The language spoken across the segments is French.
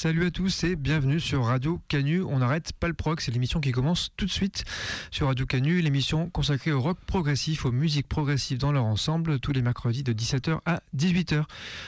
Salut à tous et bienvenue sur Radio Canu. On n'arrête pas le prog, c'est l'émission qui commence tout de suite sur Radio Canu, l'émission consacrée au rock progressif, aux musiques progressives dans leur ensemble, tous les mercredis de 17h à 18h.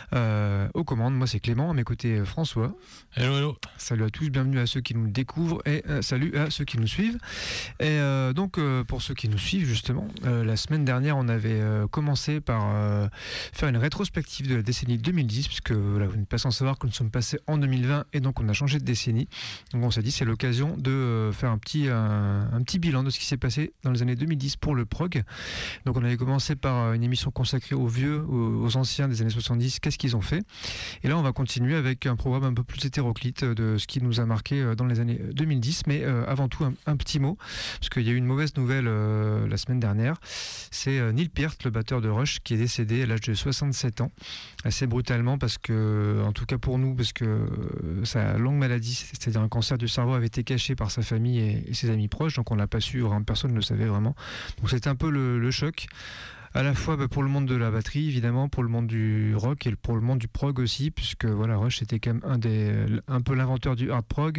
Aux commandes, moi c'est Clément, à mes côtés François. Hello, hello. Salut à tous, bienvenue à ceux qui nous découvrent et salut à ceux qui nous suivent. Et donc pour ceux qui nous suivent justement, la semaine dernière on avait commencé par faire une rétrospective de la décennie 2010, puisque voilà, vous n'êtes pas sans savoir que nous sommes passés en 2020 et donc on a changé de décennie. Donc on s'est dit c'est l'occasion de faire un petit bilan de ce qui s'est passé dans les années 2010 pour le prog. Donc on avait commencé par une émission consacrée aux vieux, aux anciens des années 70, qu'est-ce qu'ils ont fait. Et là on va continuer avec un programme un peu plus hétéroclite de ce qui nous a marqué dans les années 2010. Mais avant tout un petit mot, parce qu'il y a eu une mauvaise nouvelle la semaine dernière. C'est Neil Peart, le batteur de Rush, qui est décédé à l'âge de 67 ans, assez brutalement, parce que, en tout cas pour nous, parce que sa longue maladie, c'est-à-dire un cancer du cerveau, avait été caché par sa famille et ses amis proches, donc on l'a pas su, personne ne le savait vraiment. Donc c'était un peu le choc, à la fois pour le monde de la batterie, évidemment, pour le monde du rock et pour le monde du prog aussi, puisque voilà, Rush était quand même un peu l'inventeur du hard prog.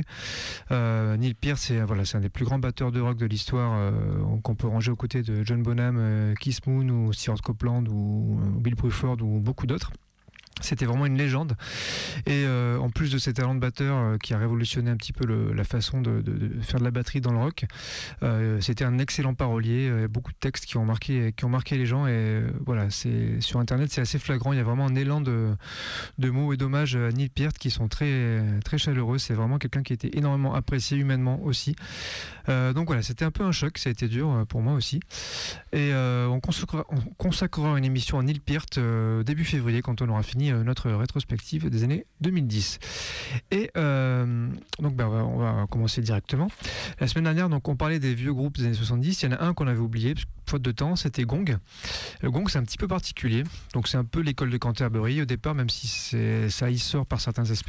Neil Peart, c'est un des plus grands batteurs de rock de l'histoire, qu'on peut ranger aux côtés de John Bonham, Keith Moon ou Stuart Copeland ou Bill Bruford ou beaucoup d'autres. C'était vraiment une légende, et en plus de ses talents de batteur qui a révolutionné un petit peu la façon de faire de la batterie dans le rock, c'était un excellent parolier, beaucoup de textes qui ont marqué les gens, et voilà, c'est sur internet, c'est assez flagrant, il y a vraiment un élan de mots et d'hommages à Neil Peart qui sont très, très chaleureux. C'est vraiment quelqu'un qui a été énormément apprécié humainement aussi, donc voilà, c'était un peu un choc, ça a été dur pour moi aussi, et on consacrera une émission à Neil Peart début février, quand on aura fini notre rétrospective des années 2010. Et donc on va commencer directement. La semaine dernière, donc, on parlait des vieux groupes des années 70. Il y en a un qu'on avait oublié, parce que, faute de temps, c'était Gong. Le Gong, c'est un petit peu particulier. Donc c'est un peu l'école de Canterbury au départ, même si ça y sort par certains aspects.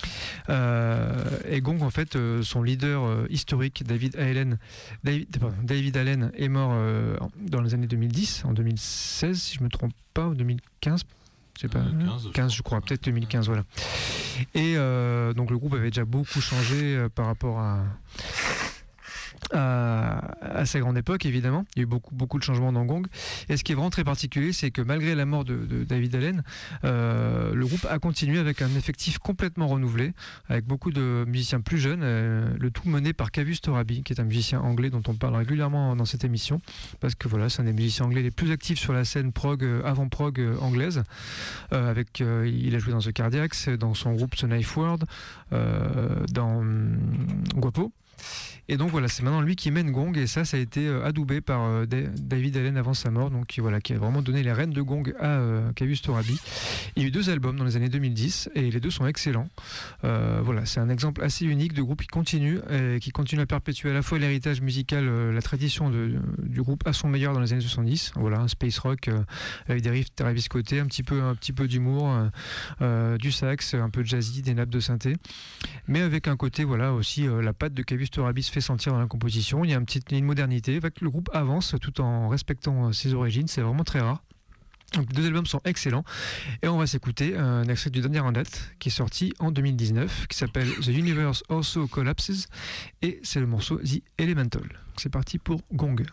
Et Gong, en fait, son leader historique, David Allen, est mort dans les années 2010, en 2016, si je ne me trompe pas, ou 2015. Je sais pas, 15 je crois, peut-être 2015, voilà. Et donc le groupe avait déjà beaucoup changé par rapport à sa grande époque, évidemment. Il y a eu beaucoup de changements dans Gong. Et ce qui est vraiment très particulier, c'est que malgré la mort de David Allen, le groupe a continué avec un effectif complètement renouvelé, avec beaucoup de musiciens plus jeunes, le tout mené par Kavus Torabi, qui est un musicien anglais dont on parle régulièrement dans cette émission, parce que voilà, c'est un des musiciens anglais les plus actifs sur la scène prog, avant-prog anglaise. Il a joué dans The Cardiacs, dans son groupe The Knife World, dans Guapo. Et donc voilà, c'est maintenant lui qui mène Gong, et ça a été adoubé par David Allen avant sa mort, donc voilà, qui a vraiment donné les rênes de Gong à Kavus Torabi. Il y a eu 2 albums dans les années 2010 et les 2 sont excellents. Voilà, c'est un exemple assez unique de groupe qui continue à perpétuer à la fois l'héritage musical, la tradition du groupe à son meilleur dans les années 70. Voilà, un space rock avec des riffs Travis Scott, un petit peu d'humour, du sax, un peu de jazzy, des nappes de synthé, mais avec un côté voilà aussi la patte de Kavus Torabi se fait sentir dans la composition. Il y a une modernité, le groupe avance tout en respectant ses origines, c'est vraiment très rare. Donc, les 2 albums sont excellents, et on va s'écouter un extrait du dernier en date qui est sorti en 2019, qui s'appelle The Universe Also Collapses, et c'est le morceau The Elemental. Donc, c'est parti pour Gong.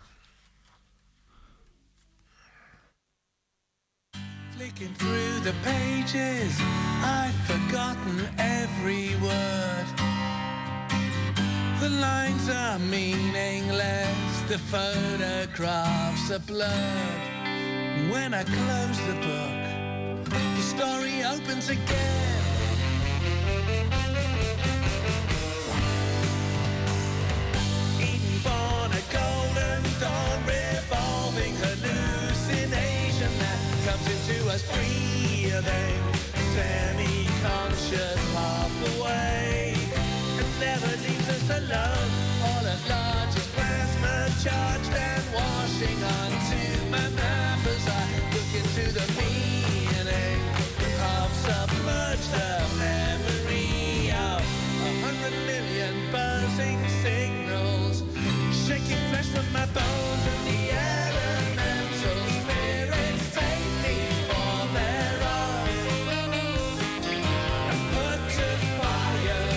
Flicking through the pages, I've forgotten every word. The lines are meaningless, the photographs are blurred. When I close the book, the story opens again. Eden born a golden dawn, revolving hallucination that comes into us breathing, semi-conscious, half awake, and never leaves us alone. All at large is plasma charged and washing onto my map as I look into the meaning of submerged memory of 100 million buzzing signals, shaking flesh from my bones, and the elemental spirits take me for their own and put to fire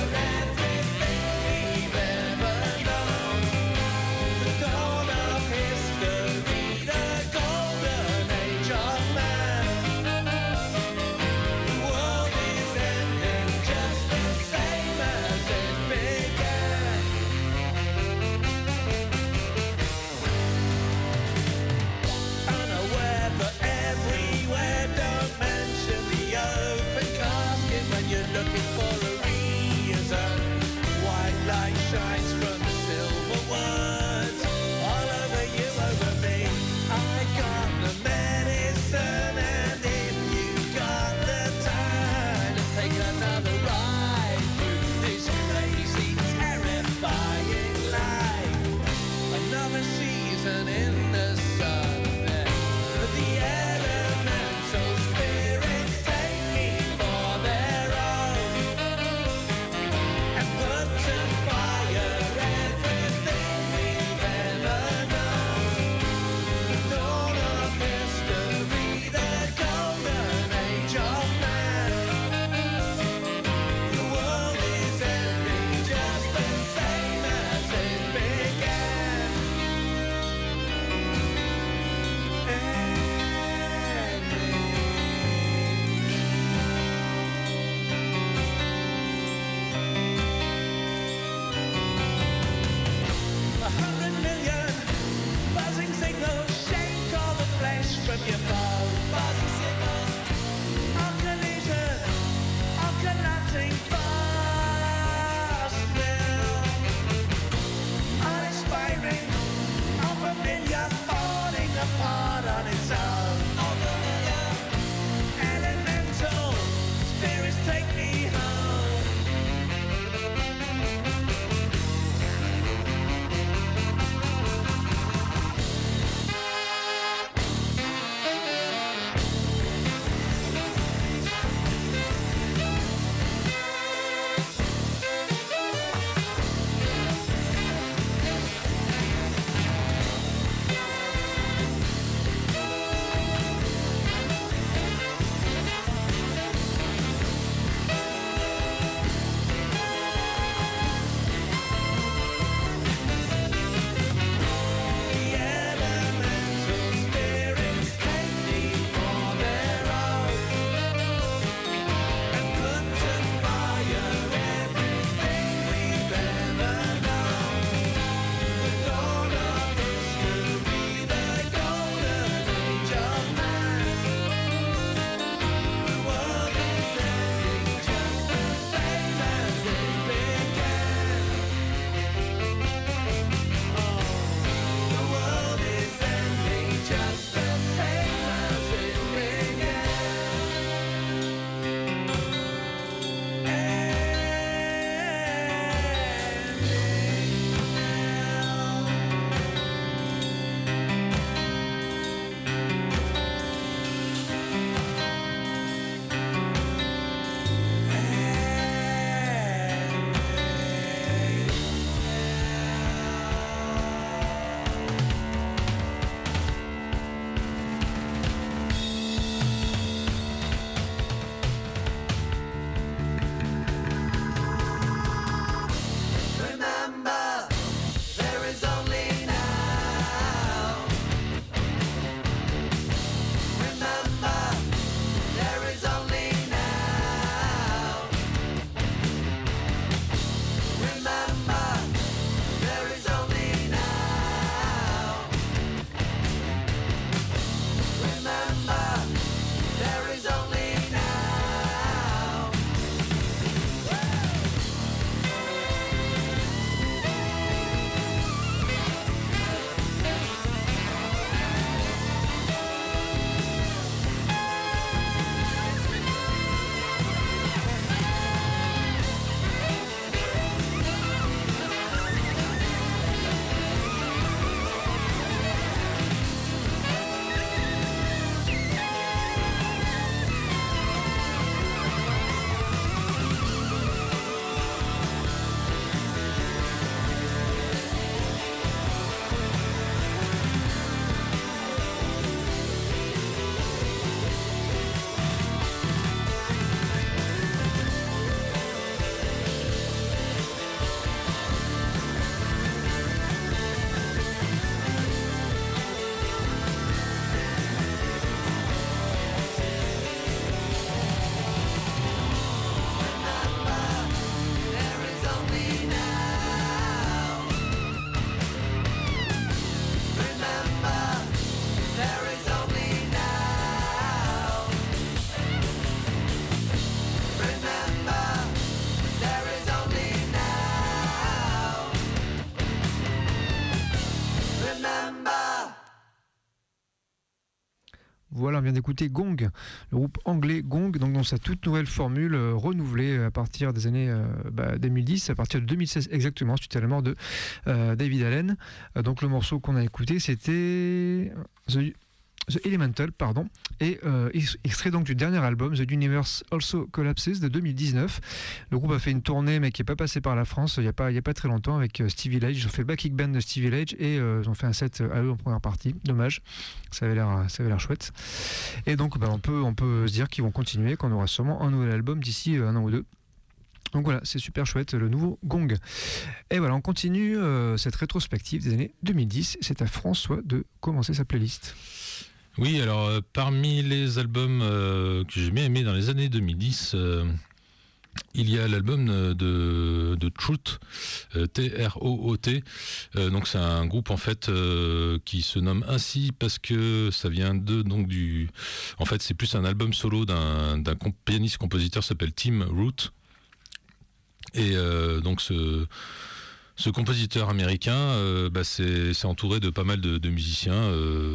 on vient d'écouter Gong, le groupe anglais Gong, donc dans sa toute nouvelle formule renouvelée à partir des années 2010, à partir de 2016 exactement, suite à la mort de David Allen. Donc le morceau qu'on a écouté, c'était The Elemental, pardon, et extrait donc du dernier album The Universe Also Collapses de 2019. Le groupe a fait une tournée mais qui n'est pas passé par la France il y a pas très longtemps avec Stevie Lage. Ils ont fait le backing band de Stevie Lage et ils ont fait un set à eux en première partie. Dommage, ça avait l'air chouette. Et donc on peut se dire qu'ils vont continuer, qu'on aura sûrement un nouvel album d'ici un an ou deux. Donc voilà, c'est super chouette, le nouveau Gong. Et voilà, on continue cette rétrospective des années 2010. C'est à François de commencer sa playlist. Oui, alors parmi les albums que j'ai bien aimés dans les années 2010, il y a l'album de Trout, T-R-O-O-T. Donc c'est un groupe en fait qui se nomme ainsi parce que ça vient en fait c'est plus un album solo d'un pianiste-compositeur qui s'appelle Tim Root. Et donc ce compositeur américain, c'est entouré de pas mal de musiciens,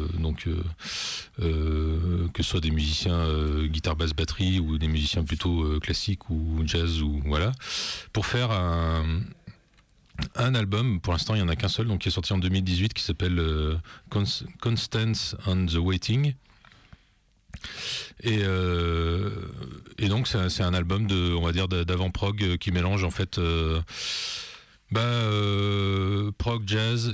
que ce soit des musiciens guitare, basse, batterie ou des musiciens plutôt classiques ou jazz ou voilà, pour faire un album. Pour l'instant, il y en a qu'un seul, donc qui est sorti en 2018, qui s'appelle Constance and the Waiting. Et donc c'est un album d'avant-prog qui mélange en fait prog, jazz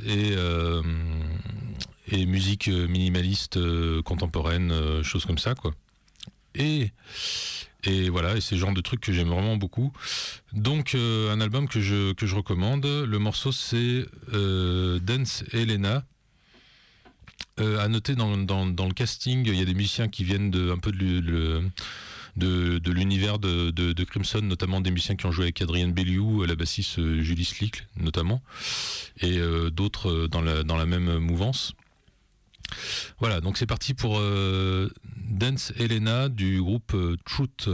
et musique minimaliste contemporaine, choses comme ça quoi. Et voilà, et c'est le genre de truc que j'aime vraiment beaucoup. Donc un album que je recommande. Le morceau c'est Dance Elena. À noter dans le casting, il y a des musiciens qui viennent un peu de l'univers de Crimson, notamment des musiciens qui ont joué avec Adrian Bellew, la bassiste Julie Slick notamment, et d'autres dans la même mouvance. Voilà, donc c'est parti pour Dance Elena du groupe Truth.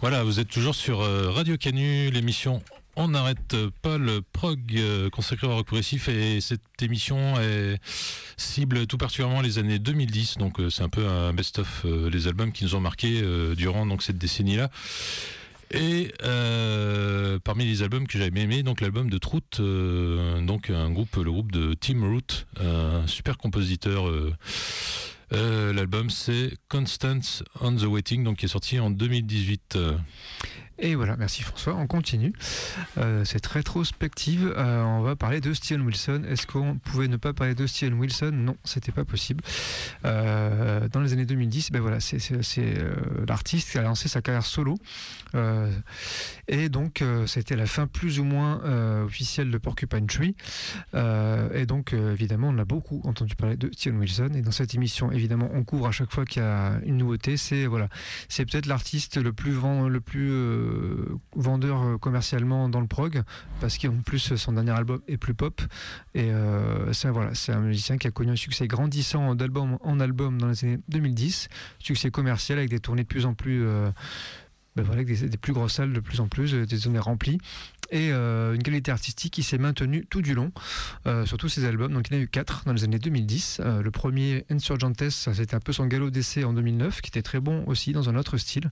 Voilà, vous êtes toujours sur Radio Canu, l'émission On n'arrête pas le prog consacré au rock progressif, et cette émission cible tout particulièrement les années 2010, donc c'est un peu un best-of les albums qui nous ont marqués durant donc cette décennie-là. Et parmi les albums que j'avais bien aimé, donc l'album de Trout, donc le groupe de Tim Root, un super compositeur. L'album c'est Constance on the Waiting, donc qui est sorti en 2018. Et voilà, merci François, on continue cette rétrospective. On va parler de Steven Wilson. Est-ce qu'on pouvait ne pas parler de Steven Wilson? Non, c'était pas possible. Dans les années 2010, ben voilà, c'est l'artiste qui a lancé sa carrière solo, et donc c'était la fin plus ou moins officielle de Porcupine Tree, et donc évidemment on a beaucoup entendu parler de Steven Wilson, et dans cette émission évidemment on couvre à chaque fois qu'il y a une nouveauté. C'est peut-être l'artiste le plus vendeur commercialement dans le prog, parce qu'en plus son dernier album est plus pop, et c'est un musicien qui a connu un succès grandissant d'album en album dans les années 2010, succès commercial avec des tournées de plus en plus avec des plus grosses salles de plus en plus, des zones remplies, et une qualité artistique qui s'est maintenue tout du long sur tous ses albums. Donc il y en a eu 4 dans les années 2010. Le premier, Insurgentes, c'était un peu son galop d'essai en 2009, qui était très bon aussi dans un autre style.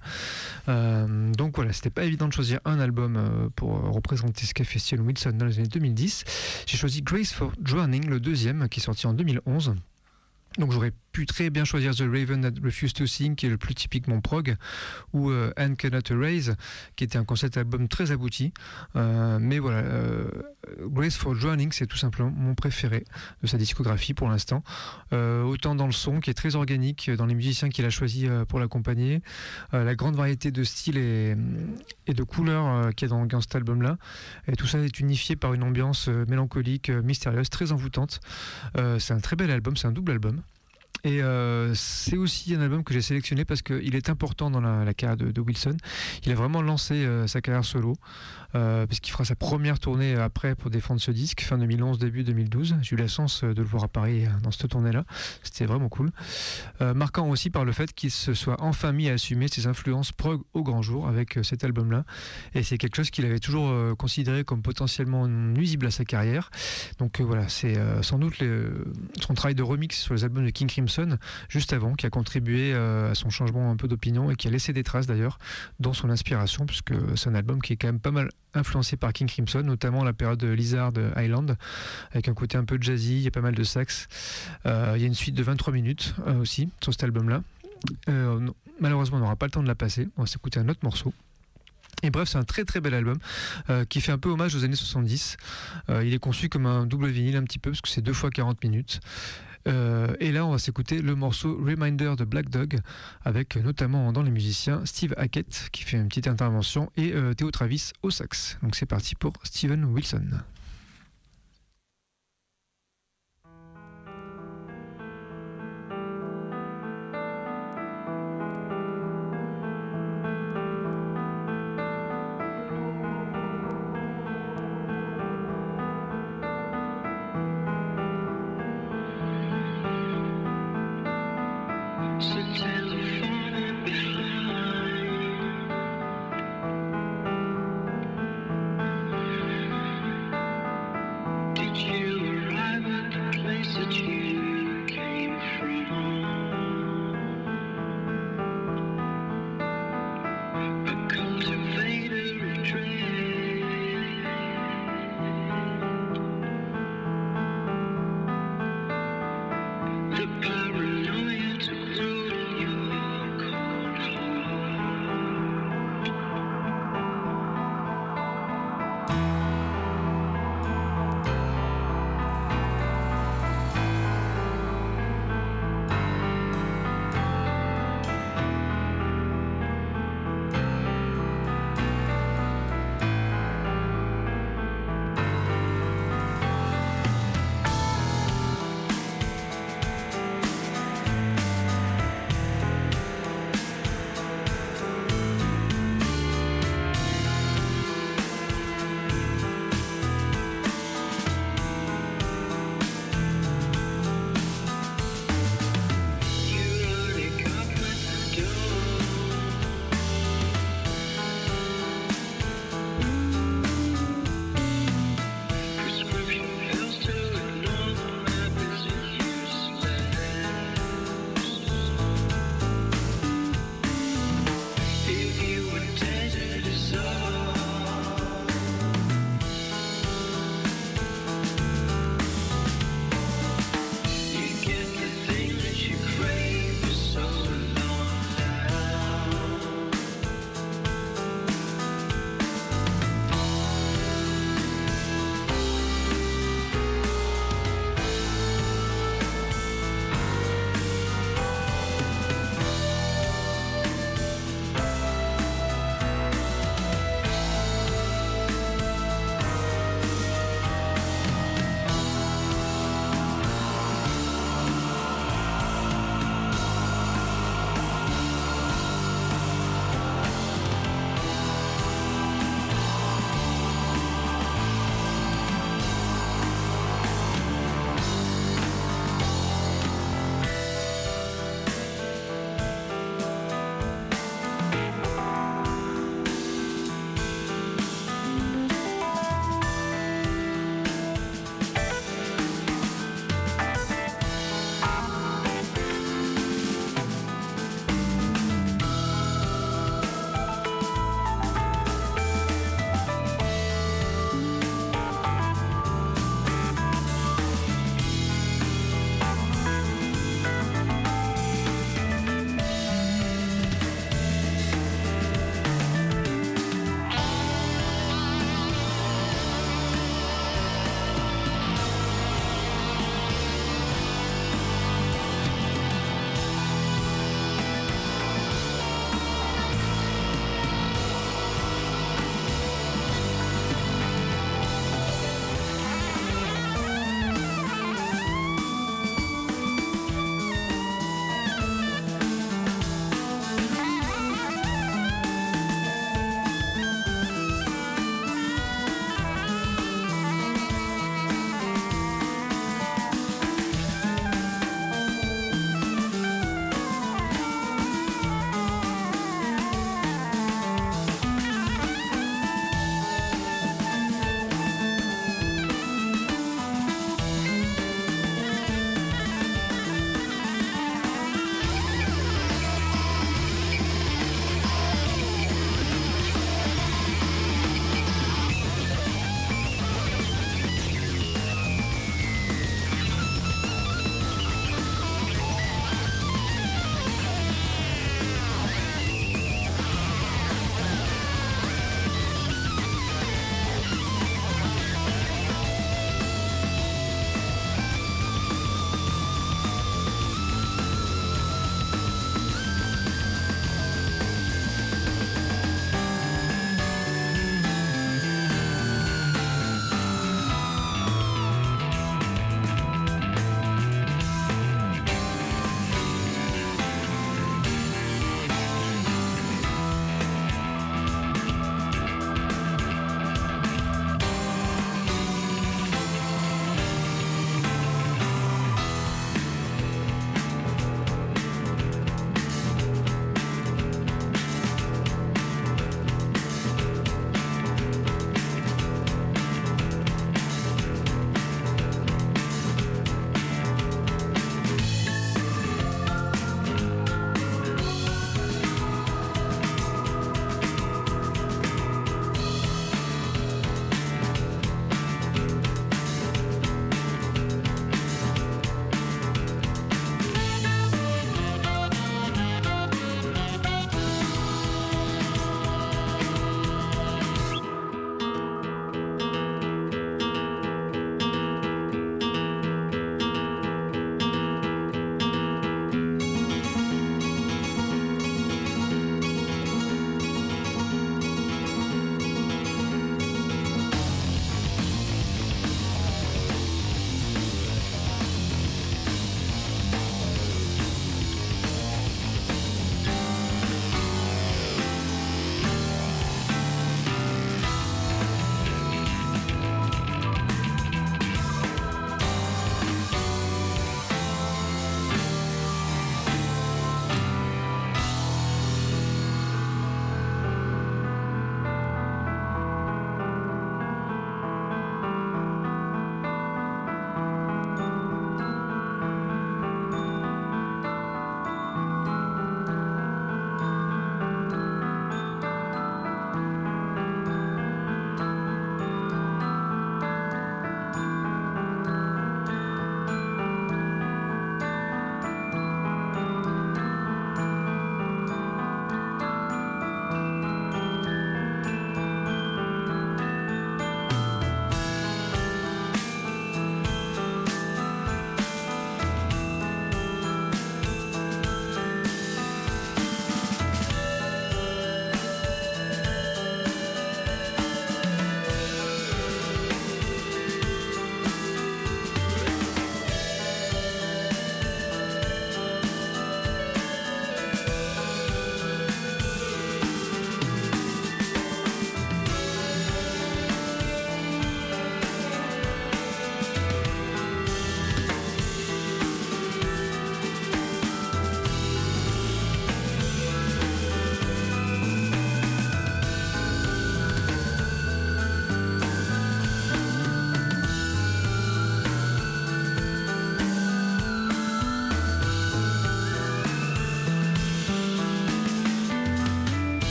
Donc voilà, c'était pas évident de choisir un album pour représenter ce qu'a fait Steven Wilson dans les années 2010. J'ai choisi Grace for Drowning, le deuxième, qui est sorti en 2011. Donc j'aurais pu très bien choisir The Raven That Refused to Sing, qui est le plus typiquement prog, ou And Cannot Erase, qui était un concept album très abouti. Mais voilà, Grace for Drowning, c'est tout simplement mon préféré de sa discographie pour l'instant. Autant dans le son, qui est très organique, dans les musiciens qu'il a choisis pour l'accompagner, la grande variété de styles et de couleurs qu'il y a dans cet album-là. Et tout ça est unifié par une ambiance mélancolique, mystérieuse, très envoûtante. C'est un très bel album, c'est un double album. Et c'est aussi un album que j'ai sélectionné parce qu'il est important dans la carrière de Wilson. Il a vraiment lancé sa carrière solo, parce qu'il fera sa première tournée après pour défendre ce disque, fin 2011, début 2012. J'ai eu la chance de le voir à Paris dans cette tournée-là. C'était vraiment cool. Marquant aussi par le fait qu'il se soit enfin mis à assumer ses influences prog au grand jour avec cet album-là. Et c'est quelque chose qu'il avait toujours considéré comme potentiellement nuisible à sa carrière. Donc voilà, c'est sans doute son travail de remix sur les albums de King Crimson juste avant, qui a contribué à son changement un peu d'opinion, et qui a laissé des traces d'ailleurs dans son inspiration, puisque c'est un album qui est quand même pas mal influencé par King Crimson, notamment la période de Lizard Island, avec un côté un peu jazzy, il y a pas mal de sax. Il y a une suite de 23 minutes aussi sur cet album-là. Malheureusement, on n'aura pas le temps de la passer, on va s'écouter un autre morceau. Et bref, c'est un très très bel album qui fait un peu hommage aux années 70. Il est conçu comme un double vinyle un petit peu, parce que c'est 2 fois 40 minutes. Et là on va s'écouter le morceau Reminder de Black Dog, avec notamment dans les musiciens Steve Hackett qui fait une petite intervention, et Theo Travis au sax. Donc c'est parti pour Steven Wilson. Telephone behind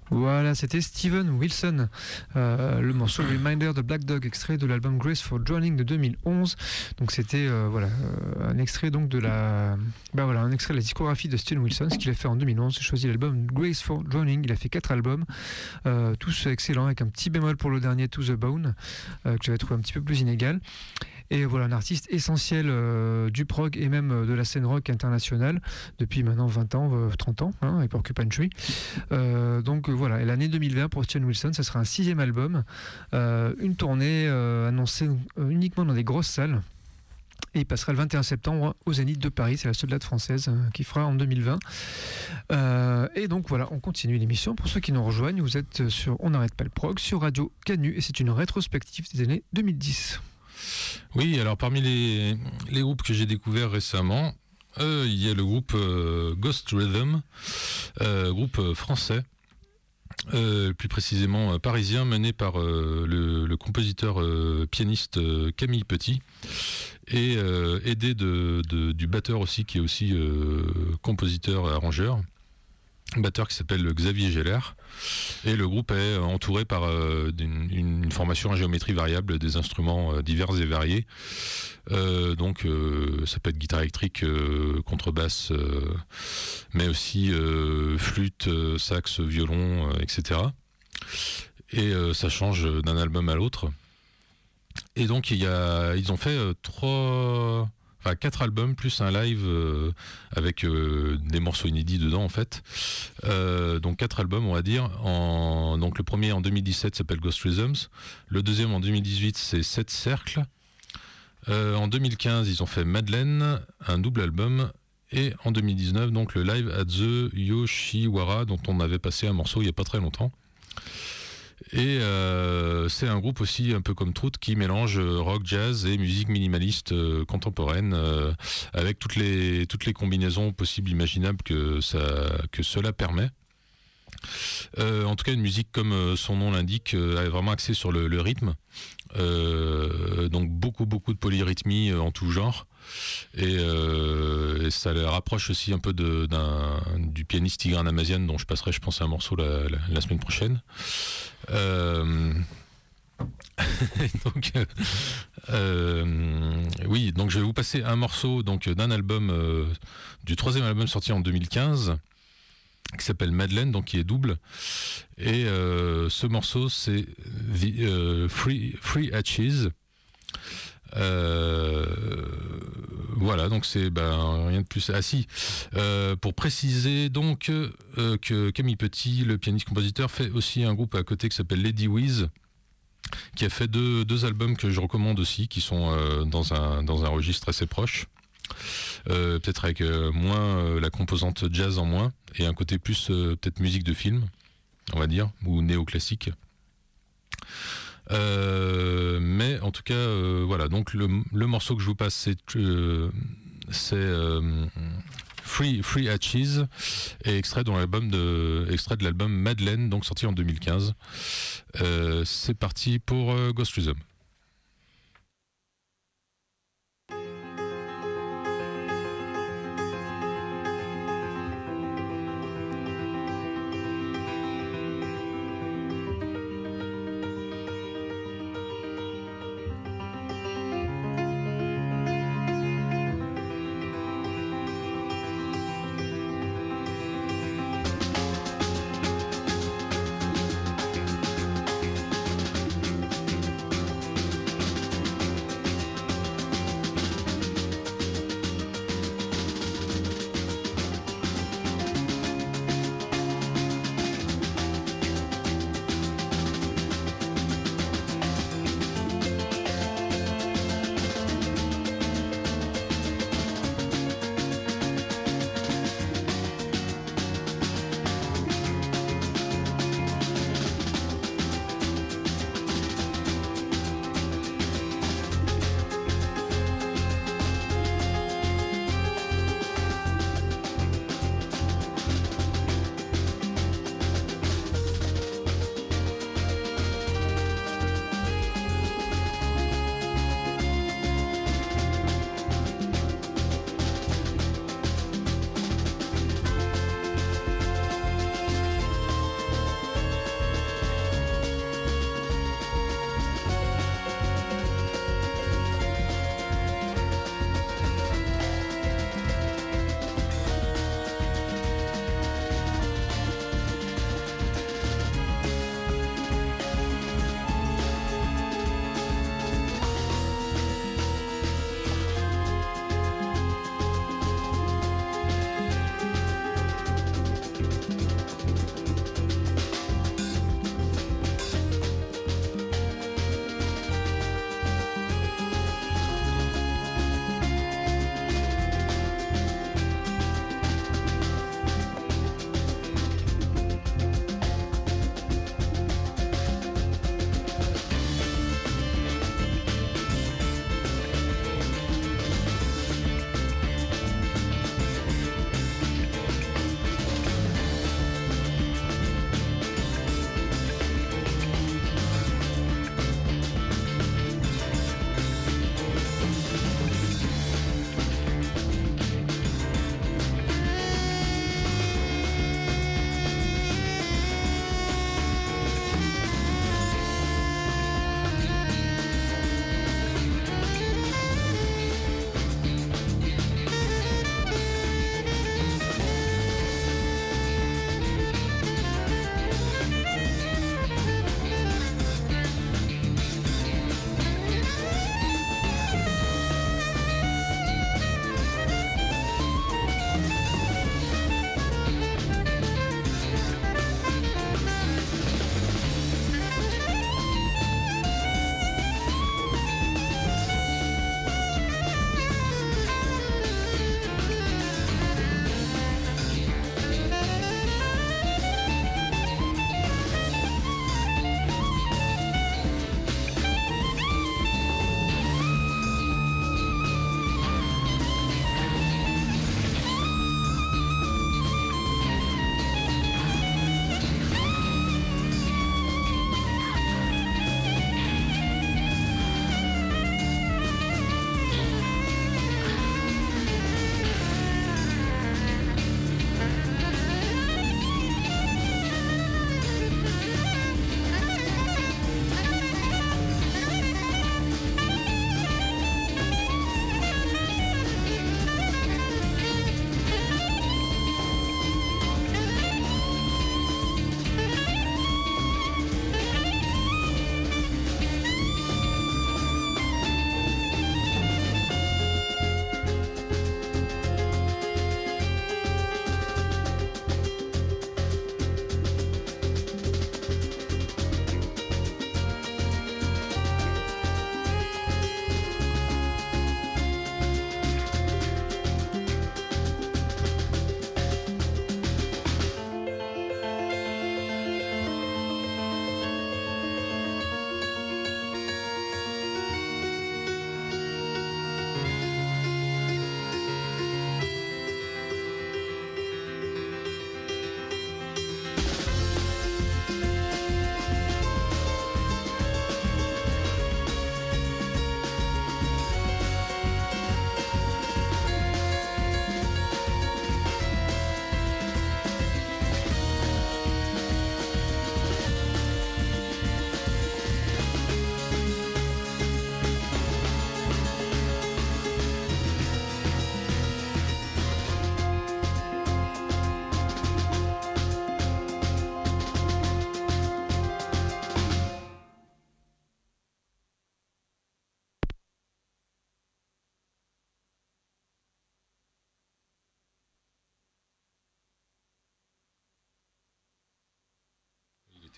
Voilà, c'était Steven Wilson, le morceau Reminder de Black Dog, extrait de l'album Grace for Drowning de 2011. Donc c'était un extrait donc un extrait de la discographie de Steven Wilson, ce qu'il a fait en 2011. J'ai choisi l'album Grace for Drowning. Il a fait 4 albums, tous excellents, avec un petit bémol pour le dernier To the Bone, que j'avais trouvé un petit peu plus inégal. Et voilà, un artiste essentiel du prog et même de la scène rock internationale depuis maintenant 20 ans, 30 ans, avec Porcupine Tree. Donc voilà, et l'année 2020 pour Steven Wilson, ça sera un 6e album, une tournée annoncée uniquement dans des grosses salles. Et il passera le 21 septembre au Zénith de Paris, c'est la seule date française qu'il fera en 2020. Et donc voilà, on continue l'émission. Pour ceux qui nous rejoignent, vous êtes sur On n'arrête pas le prog, sur Radio Canu, et c'est une rétrospective des années 2010. Oui, alors parmi les groupes que j'ai découverts récemment, il y a le groupe Ghost Rhythm, groupe français, plus précisément parisien, mené par le compositeur pianiste Camille Petit, et aidé du batteur aussi, qui est aussi compositeur et arrangeur, un batteur qui s'appelle Xavier Geller. Et le groupe est entouré par une formation en géométrie variable, des instruments divers et variés. Donc ça peut être guitare électrique, contrebasse, mais aussi flûte, sax, violon, etc. Et ça change d'un album à l'autre. Et donc ils ont fait 4 albums plus un live avec des morceaux inédits dedans en fait. Donc 4 albums on va dire. Donc le premier en 2017 s'appelle Ghost Rhythms. Le deuxième en 2018 c'est 7 cercles. En 2015 ils ont fait Madeleine, un double album. Et en 2019 donc le live at the Yoshiwara, dont on avait passé un morceau il n'y a pas très longtemps. Et c'est un groupe aussi un peu comme Trout qui mélange rock, jazz et musique minimaliste contemporaine, avec toutes les combinaisons possibles, imaginables que cela permet. En tout cas, une musique comme son nom l'indique, est vraiment axée sur le rythme, donc beaucoup de polyrythmie en tout genre. Et ça les rapproche aussi un peu du pianiste Tigran Amazian, dont je passerai, je pense, un morceau la semaine prochaine. Oui, donc je vais vous passer un morceau d'un album, du 3e album sorti en 2015, qui s'appelle Madeleine, donc qui est double. Et ce morceau, c'est Free Hatches. Voilà, donc c'est rien de plus. Pour préciser donc que Camille Petit, le pianiste-compositeur, fait aussi un groupe à côté qui s'appelle Lady Wiz, qui a fait deux albums que je recommande aussi, qui sont dans un registre assez proche, peut-être avec moins la composante jazz en moins, et un côté plus peut-être musique de film, on va dire, ou néoclassique. Mais en tout cas voilà, donc le morceau que je vous passe c'est Free Hatches, et extrait de l'album Madeleine, donc sorti en 2015. C'est parti pour Ghost Rhythm.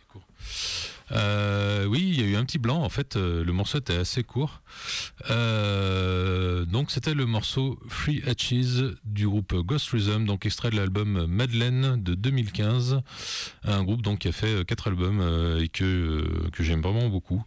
court. Oui, il y a eu un petit blanc. En fait, le morceau était assez court. Donc, c'était le morceau Free Hatches du groupe Ghost Rhythm, donc extrait de l'album Madeleine de 2015. Un groupe donc qui a fait 4 albums et que j'aime vraiment beaucoup.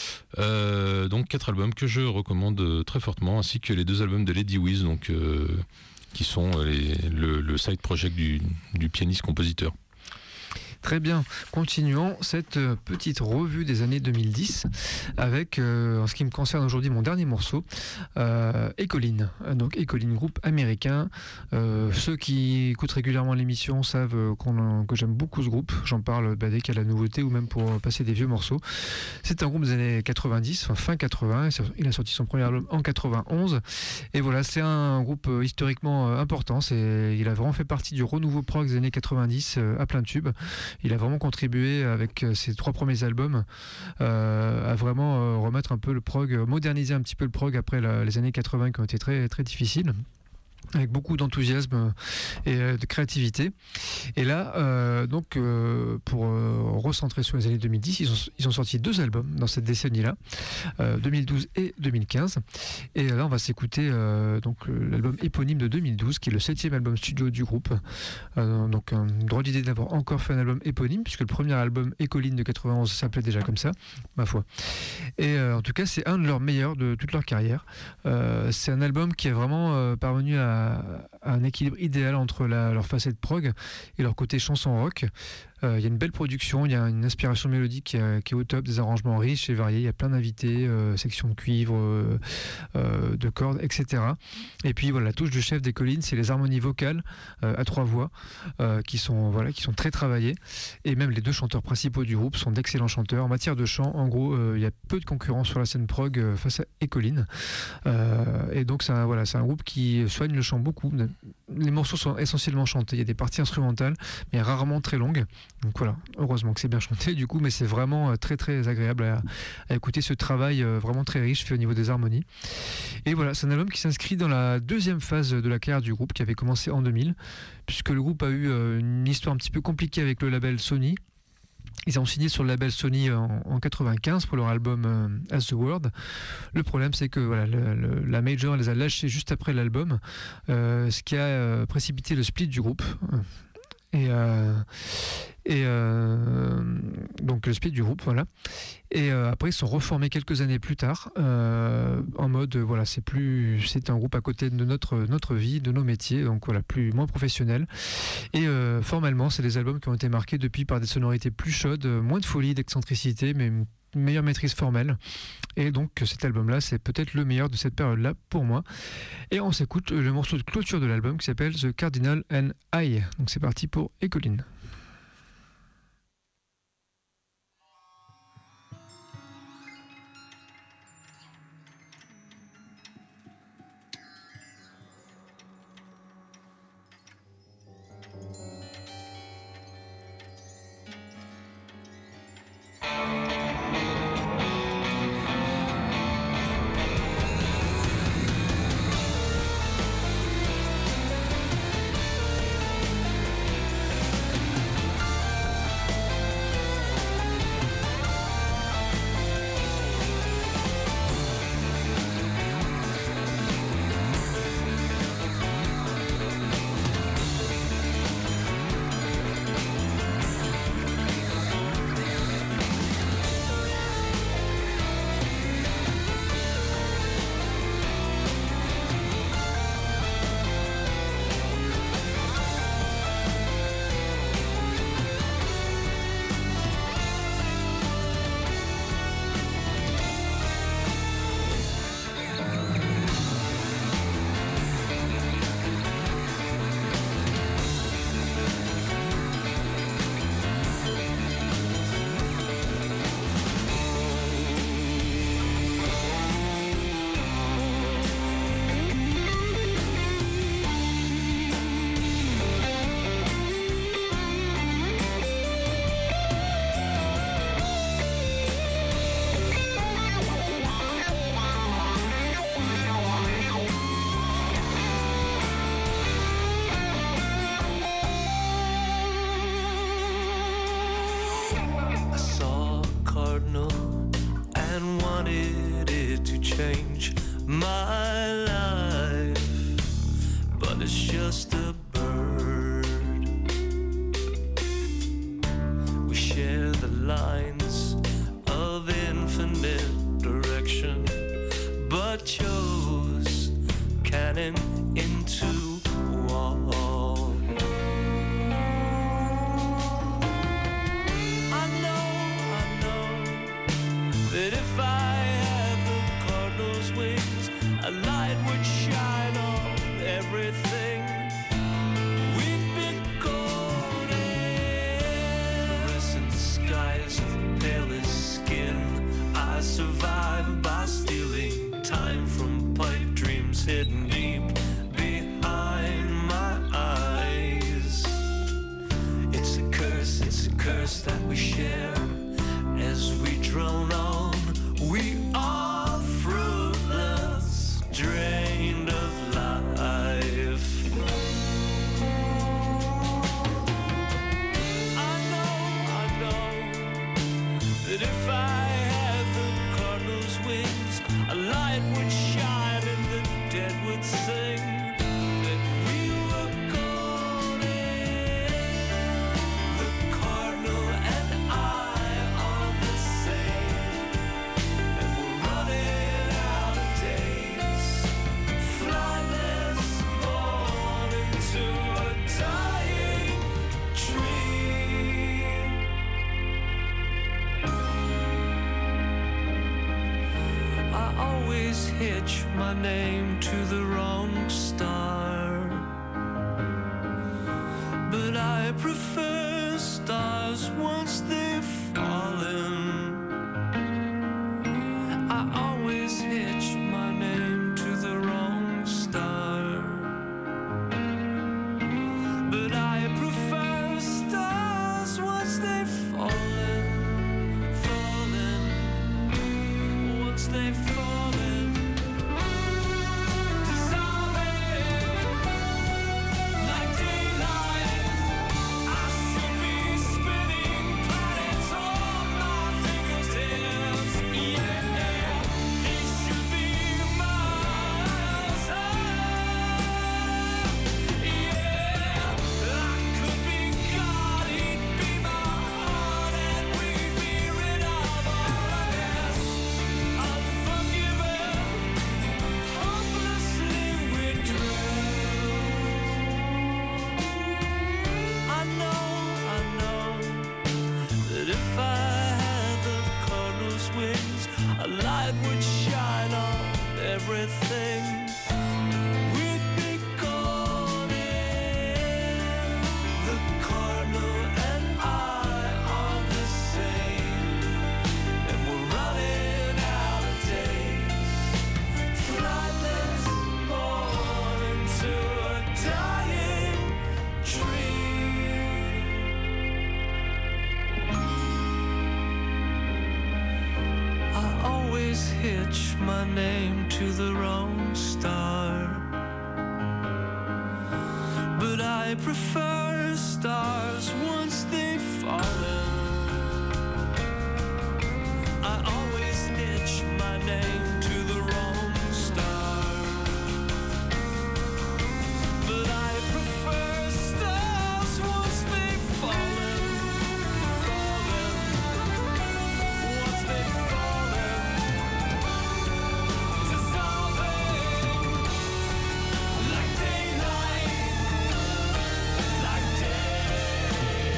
Donc 4 albums que je recommande très fortement, ainsi que les 2 albums de Lady Wiz, donc qui sont le side project du pianiste-compositeur. Très bien, continuons cette petite revue des années 2010 avec, en ce qui me concerne aujourd'hui, mon dernier morceau, Echoline. Donc Echoline, groupe américain. Ceux qui écoutent régulièrement l'émission savent que j'aime beaucoup ce groupe. J'en parle dès qu'il y a la nouveauté ou même pour passer des vieux morceaux. C'est un groupe des années 90, fin 80. Il a sorti son premier album en 91. Et voilà, c'est un groupe historiquement important. Il a vraiment fait partie du renouveau prog des années 90 à plein tube. Il a vraiment contribué avec ses 3 premiers albums à vraiment remettre un peu le prog, moderniser un petit peu le prog après les années 80 qui ont été très, très difficiles, avec beaucoup d'enthousiasme et de créativité. Et là, pour recentrer sur les années 2010, ils ont sorti 2 albums dans cette décennie-là, 2012 et 2015. Et là, on va s'écouter l'album éponyme de 2012, qui est le 7e album studio du groupe. Donc, une drôle d'idée d'avoir encore fait un album éponyme, puisque le premier album, Echoline de 91, s'appelait déjà comme ça, ma foi. Et en tout cas, c'est un de leurs meilleurs de toute leur carrière. C'est un album qui est vraiment parvenu à un équilibre idéal entre leur facette prog et leur côté chanson rock. Il y a une belle production, il y a une inspiration mélodique qui est au top, des arrangements riches et variés, il y a plein d'invités, sections de cuivre, de cordes, etc. Et puis voilà, la touche du chef des collines, c'est les harmonies vocales à 3 voix qui sont très travaillées. Et même les 2 chanteurs principaux du groupe sont d'excellents chanteurs. En matière de chant, en gros, il y a peu de concurrence sur la scène prog face à Echoline. Et donc c'est un groupe qui soigne le chant beaucoup. Les morceaux sont essentiellement chantés, il y a des parties instrumentales, mais rarement très longues. Donc voilà, heureusement que c'est bien chanté du coup, mais c'est vraiment très très agréable à écouter ce travail vraiment très riche fait au niveau des harmonies. Et voilà, c'est un album qui s'inscrit dans la 2e phase de la carrière du groupe qui avait commencé en 2000, puisque le groupe a eu une histoire un petit peu compliquée avec le label Sony. Ils ont signé sur le label Sony en 95 pour leur album As the World. Le problème, c'est que la major les a lâchés juste après l'album, ce qui a précipité le split du groupe. Donc le split du groupe, voilà. Et après ils sont reformés quelques années plus tard en mode c'est un groupe à côté de notre vie, de nos métiers, donc voilà, moins professionnel. Et formellement c'est des albums qui ont été marqués depuis par des sonorités plus chaudes, moins de folie, d'excentricité, mais une meilleure maîtrise formelle. Et donc cet album-là, c'est peut-être le meilleur de cette période-là pour moi. Et on s'écoute le morceau de clôture de l'album qui s'appelle The Cardinal and I. Donc c'est parti pour Echoline. and wanted it to change my life, but it's just a bird. We share the lines of infinite direction, but chose cannon into wall. I know that if I had the cardinal's wings, a light would shine on everything. We'd be golden, fluorescent skies of palest skin. I survive by stealing time from pipe dreams hidden deep behind my eyes. It's a curse that we share as we drone on. We are fruitless, drained of life. I know that if I had the cardinal's wings, a light would shine and the dead would sing that we were golden. The cardinal and I are the same, and we're running out of days, flightless, born into a dying dream. I always hitch my name to the wrong star, but I prefer stars once they've fallen. I always hitch my name to the wrong star, but I prefer stars once they've fallen, once they've fallen, dissolving like daylight. I should be spinning planets on my fingertips. Yeah, it should be miles high. Yeah, I could be God, he'd be my heart, and we'd be rid of all of this. Unforgiven, hopelessly we drift. I know that if I had the cardinal's wings, a light would shine on everything. We'd be golden. The cardinal and I are the same, and we're running out of days, flightless, born into a dying dream. I always hitch my name to the wrong star, but I prefer stars once they've fallen. I always hitch my name to the wrong star, but I prefer stars once they've fallen, once they've fallen, dissolving like daylight, like day.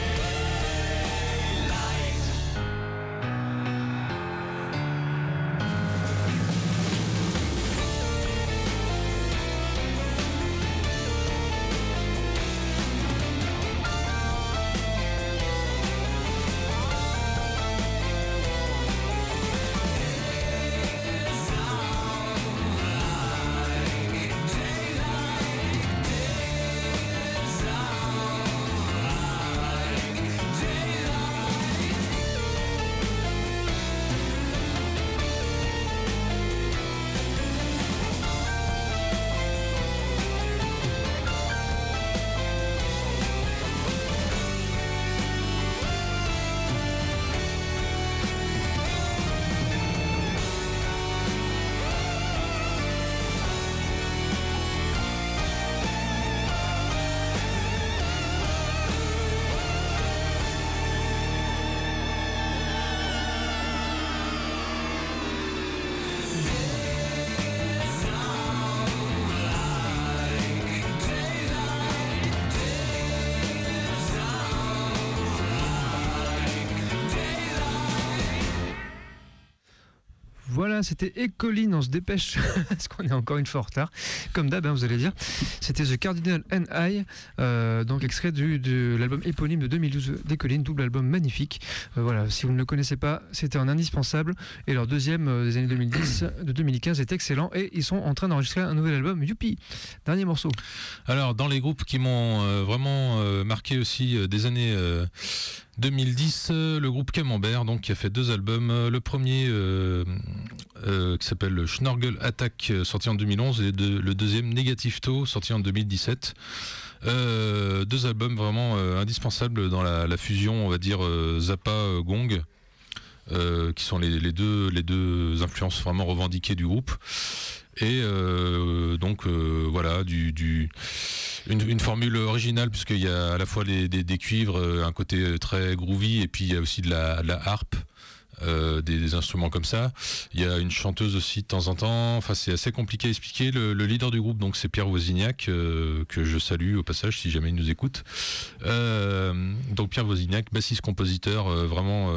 Voilà, c'était Écoline, on se dépêche, parce qu'on est encore une fois en retard, comme d'hab, vous allez dire. C'était The Cardinal and I, donc extrait de l'album éponyme de 2012 d'Écoline, double album magnifique. Voilà, si vous ne le connaissez pas, c'était un indispensable. Et leur deuxième des années 2010, de 2015 est excellent, et ils sont en train d'enregistrer un nouvel album, youpi. Dernier morceau. Alors, dans les groupes qui m'ont vraiment marqué aussi des années 2010, le groupe Camembert, donc, qui a fait 2 albums. Le premier qui s'appelle Schnorgel Attack, sorti en 2011, et le deuxième Negative Toe, sorti en 2017. 2 albums vraiment indispensables dans la fusion, on va dire, Zappa-Gong, qui sont les deux influences vraiment revendiquées du groupe. Et donc voilà, une formule originale, puisqu'il y a à la fois des cuivres, un côté très groovy, et puis il y a aussi de la harpe, des instruments comme ça. Il y a une chanteuse aussi de temps en temps. Enfin, c'est assez compliqué à expliquer. Le leader du groupe, donc, c'est Pierre Wozniak, que je salue au passage si jamais il nous écoute. Donc Pierre Wozniak, bassiste-compositeur, vraiment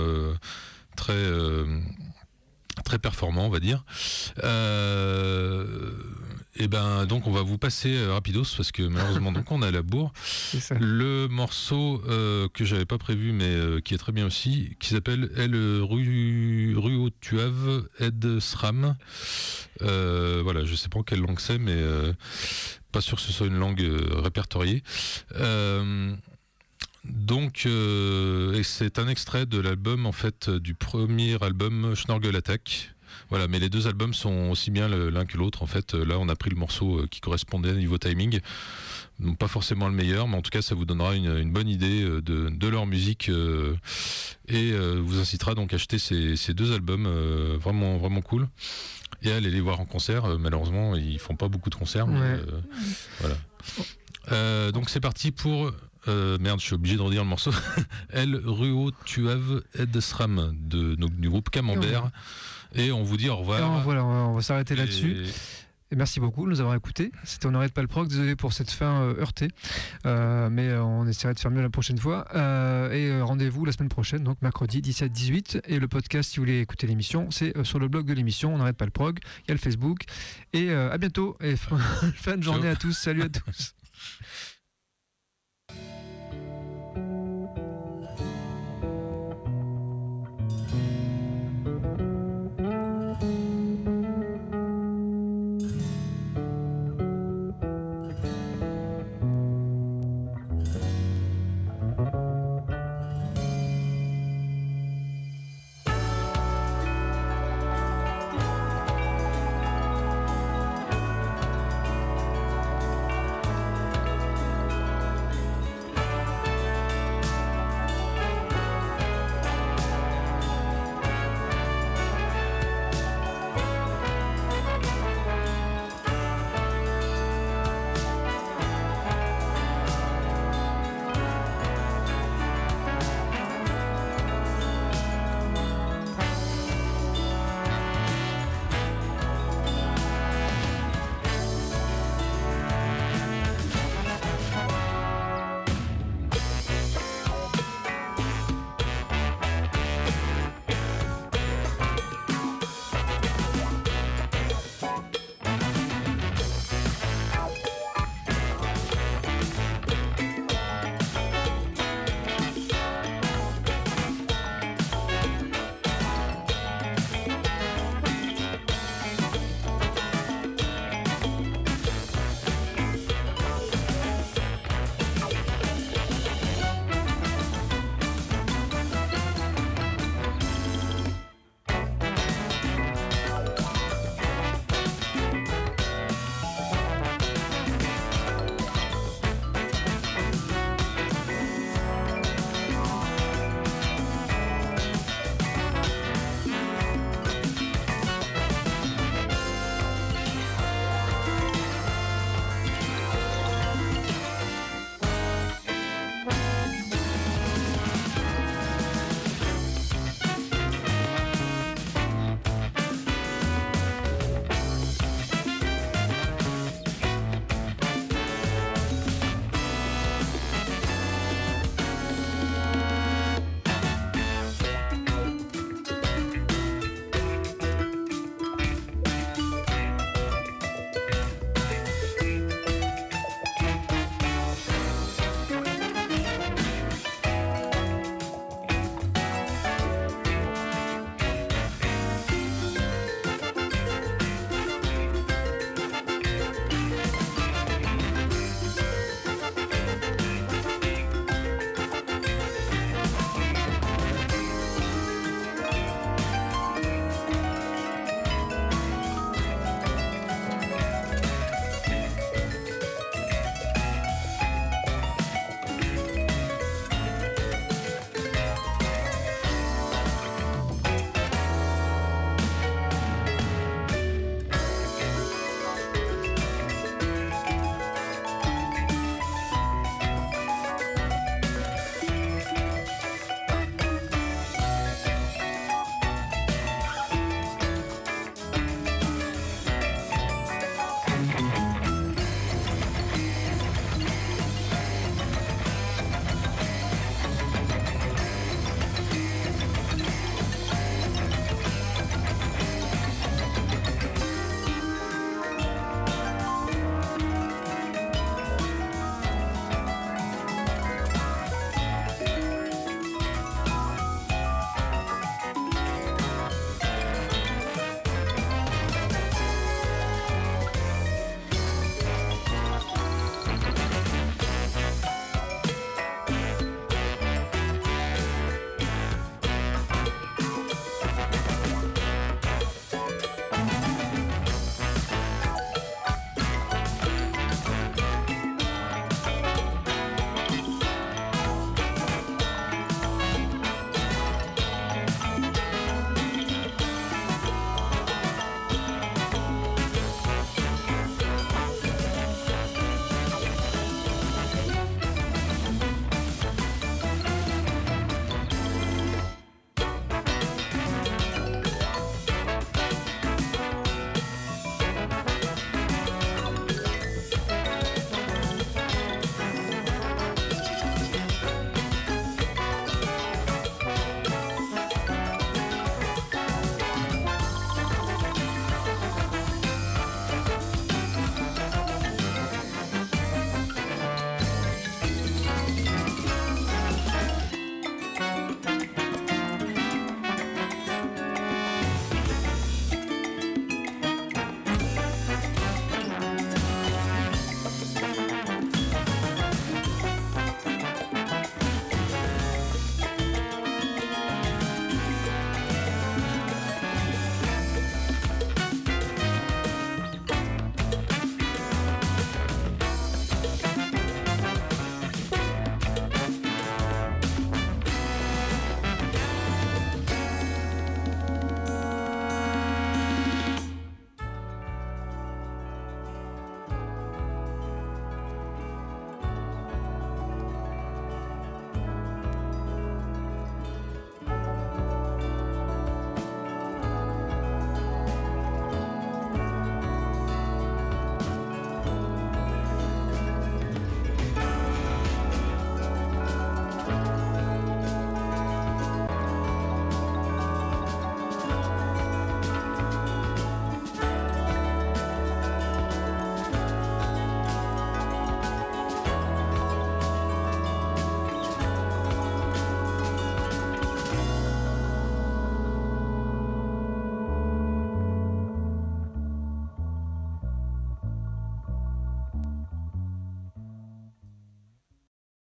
très performant, on va dire. Et ben donc on va vous passer rapidos, parce que malheureusement donc on est à la bourre. Le morceau que j'avais pas prévu, mais qui est très bien aussi, qui s'appelle El Ruo Tuav Ed Sram. Voilà, je sais pas en quelle langue c'est, mais pas sûr que ce soit une langue répertoriée. Donc, et c'est un extrait de l'album, en fait, du premier album Schnorgel Attack. Voilà, mais les 2 albums sont aussi bien l'un que l'autre. En fait, là, on a pris le morceau qui correspondait niveau timing. Donc, pas forcément le meilleur, mais en tout cas, ça vous donnera une bonne idée de leur musique et vous incitera donc à acheter ces 2 albums vraiment, vraiment cool. Et à aller les voir en concert. Malheureusement, ils font pas beaucoup de concerts. Mais, voilà. Donc, c'est parti pour... merde, je suis obligé de redire le morceau. El Ruo Tuav Ed Sram du groupe Camembert. Et on vous dit au revoir. Voilà, on va s'arrêter là-dessus. Et merci beaucoup de nous avoir écoutés. C'était Honoré de Palproc. Désolé pour cette fin heurtée, mais on essaiera de faire mieux la prochaine fois. Et rendez-vous la semaine prochaine, donc mercredi 17-18. Et le podcast, si vous voulez écouter l'émission, c'est sur le blog de l'émission. On n'arrête pas le prog. Il y a le Facebook. Et à bientôt. Et fin de journée à tous. Salut à tous.